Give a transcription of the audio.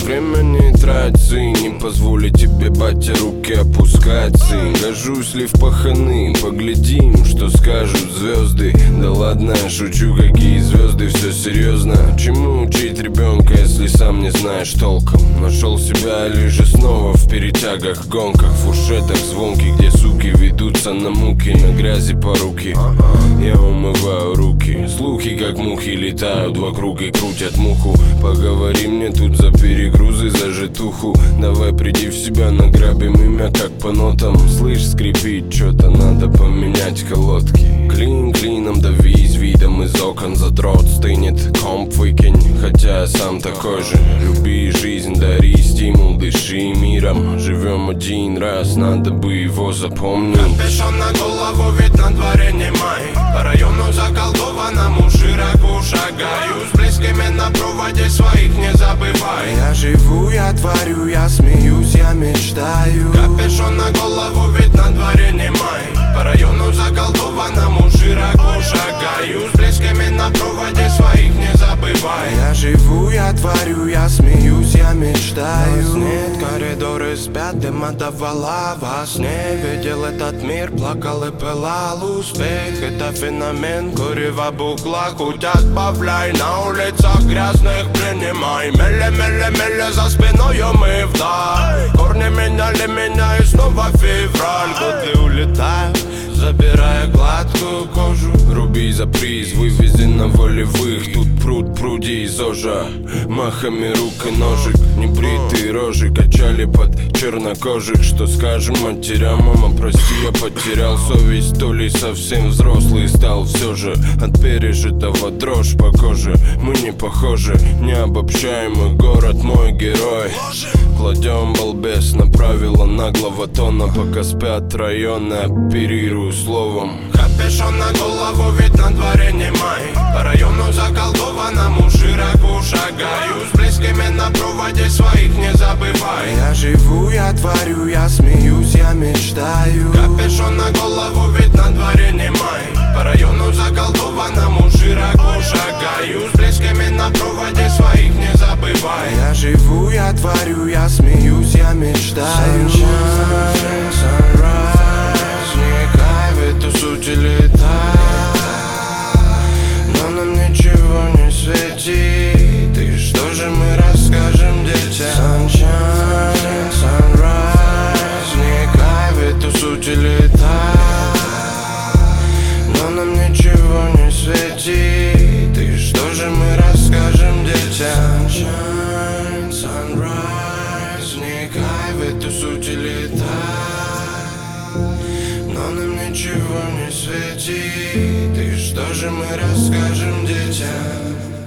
время не трать, сын. Не позволит тебе, батя, руки опускать, сын. Гожусь ли в паханы, поглядим, что скажут звезды. Да ладно, шучу, какие звезды, все серьезно. Чему учить ребенка, если сам не знаешь толком? Нашел себя лишь снова в перетягах, гонках, фуршетах звонких, где суки ведутся на муки, на грязи по руки. Я умываю руки, слухи как мухи летают вокруг и крутят муху. Поговори мне тут за перегрузы, за житуху. Давай приди в себя, награбим имя как по нотам. Слышь, скрипит, что-то надо поменять колодки. Клин клином давись, видом из окон задрот стынет. Комп выкинь, хотя я сам такой же. Люби жизнь, дари стимул, дыши миром. Живем один раз, надо бы его запомнить. Капюшон на голову, ведь на дворе не май. По району заколдованному широко шагаю. С близкими на проводе своих не забывай. Я живу, я творю, я смеюсь, я мечтаю. Капюшон на голову, ведь на дворе не май. По району заколдованному широко шагаю. С близкими на проводе своих не забывай. Я живу, я творю, я смеюсь, я мечтаю. Нет, коридоры спят, дым отдавала во сне. Видел этот мир, плакал и пылал. Успех — это феномен, курева букла. Хоть отбавляй, на улицах грязных принимай. Меле за спиною мы вдаль. Корни меняли меня и снова февраль. Годы улетают, забирая гладкую кожу. Руби за приз, вывези на волевых. Тут пруд, пруди из ожа. Махами рук и ножик. Небритые рожи качали под чернокожих. Что скажем матерям, мама, прости, я потерял совесть. То ли совсем взрослый стал все же. От пережитого дрожь по коже. Мы не похожи, необобщаемый город, мой герой. Кладем балбес на правила наглого тона. Пока спят районы, оперирую словом. Капюшон на голову, ведь на дворе не май. По району заколдованному широко шагаю. С близкими на проводе своих не забывай. Я живу, я творю, я смеюсь, я мечтаю. Капюшон на голову, ведь на дворе не май. По району заколдованному широко шагаю. С близкими на проводе своих не забывай. Я живу, я творю, я смеюсь, я мечтаю. Sunshine, sunrise, не кайф, эту суть летать. Но нам ничего не светит. И что же мы расскажем детям? Sunshine, sunrise, не кайф, эту суть летать. Но нам ничего не светит. И что же мы расскажем детям? Sunshine, sunrise, не кайф, эту суть летать. Но нам ничего не светит. И что же мы расскажем детям?